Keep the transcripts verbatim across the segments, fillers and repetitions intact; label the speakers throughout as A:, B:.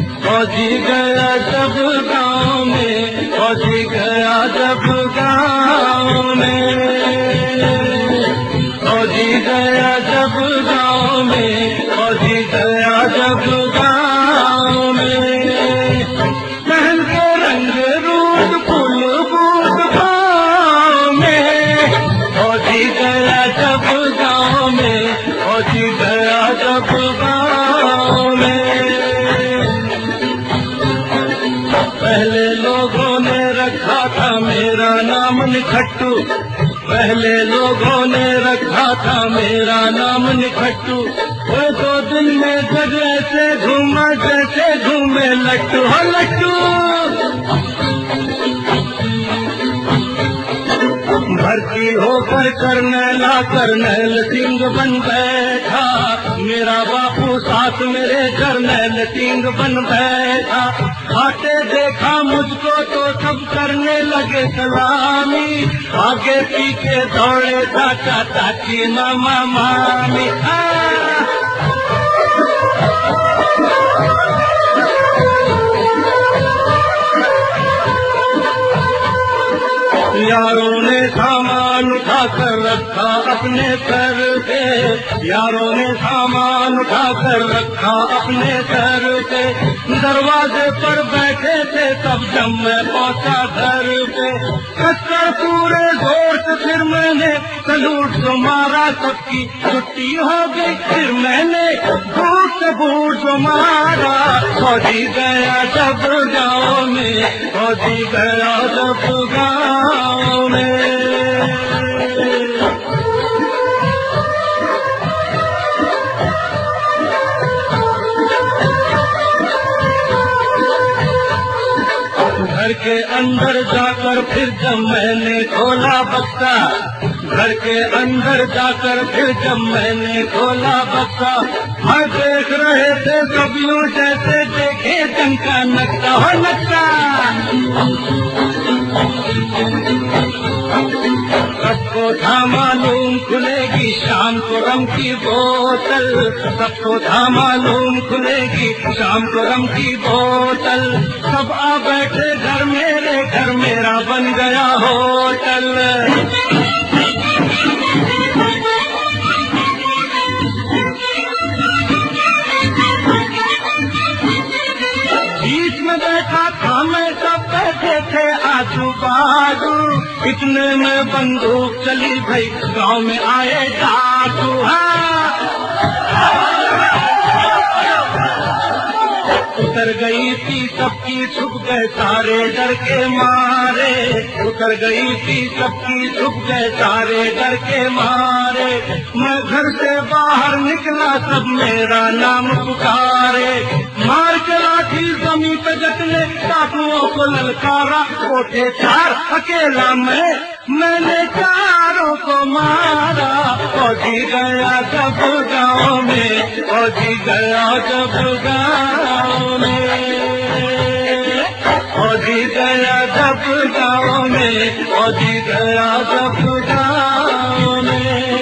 A: फौजी गया जब गाँव में, फौजी गया जब गाँव में, फौजी गया जब गाँव में, फौजी गया जब गाँव में, पहन के रंग रूप फूल बूट पाँव में, फौजी गया जब गाँव में, फौजी गया जब गाँव में। पहले लोगों ने रखा था मेरा नाम निखट्टू, पहले लोगों ने रखा था मेरा नाम निखट्टू, वो दो दिन में जगह से घूमा जैसे घूमे लट्टू हो लट्टू। भर्ती होकर करनैला करनैल सिंह बन बैठा, मेरा बापू साथ मेरे करनैल सिंह बन बैठा। आते देखा मुझको तो सब करने लगे सलामी, आगे पीछे दौड़े चाचा चाची मामा मामी। यारों ने सामान उठा कर रखा अपने सर पे, यारों ने सामान उठा कर रखा अपने सर पे, दरवाजे पर बैठे थे तब जब मैं पहुंचा घर पे, कसकर पूरे जोर से फिर मैंने सलूट तो मारा, सबकी छुट्टी हो गई फिर मैंने बूट से बूट तो मारा। फौजी गया जब गाँव में, फौजी गया जब गाँव में। घर के अंदर जाकर फिर जब मैंने खोला बक्सा, घर के अंदर जाकर फिर जब मैंने खोला बक्सा, हाँ देख रहे थे सब यूं जैसे देखे जंग का नक्शा हो नक्शा। सबको था मालूम खुलेगी शाम को रम की बोतल, सबको था मालूम खुलेगी शाम को रम की बोतल, सब आ बैठे घर मेरे, घर मेरा बन गया होटल। बीच में बैठा था मैं, सब बैठे थे आजू बाजू, इतने में बंदूक चली भाई गांव में आए डाकू। उतर गई थी सबकी छुप गए सारे डर के मारे, उतर गई थी सबकी छुप गए सारे डर के मारे। मैं घर से बाहर निकला सब मेरा नाम पुकारे, मार के लाठी जमीन पे जटने डाकुओं को ललकारा, कोठे चार अकेला मैं, मैंने चारों को मारा। फौजी गया जब गाँव में, फौजी गया जब गाँव में, फौजी गया जब गाँव में, फौजी गया जब गाँव में।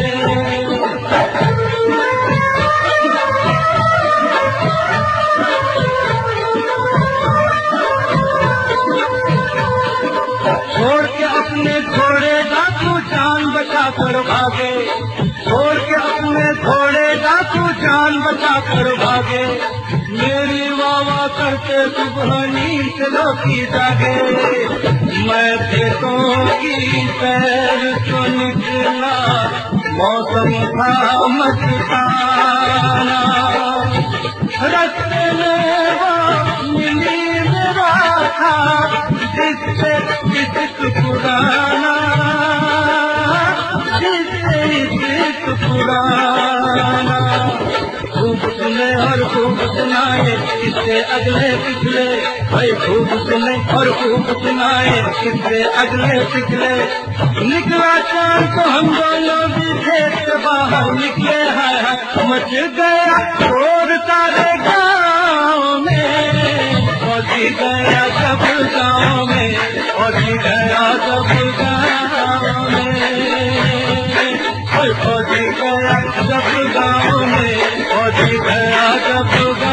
A: छोड़ के अपने घोड़े डाकू जान बचा कर भागे, छोड़ के अपने घोड़े डाकू जान बचा कर भागे, मेरी वावा करते सुबह नींद से लौकी जागे। मैं खेतों की पैर तो निकला, मौसम था मस्ताना, रास्ते में वो मिली मेरा था जिससे इश्क पुराना, जिससे इश्क पुराना। खूब सुने और खूब सुनाए इससे अगले पिछले, भाई खूब सुने और खूब सुनाए इससे अगले पिछले। निकला चांद तो हम दोनों भी खेत से बाहर निकले हैं, मच गया शोर सारे गाँव में। फौजी गया जब गाँव में, फौजी गया जब गाँव में, फौजी गया जब गाँव में, फौजी गया जब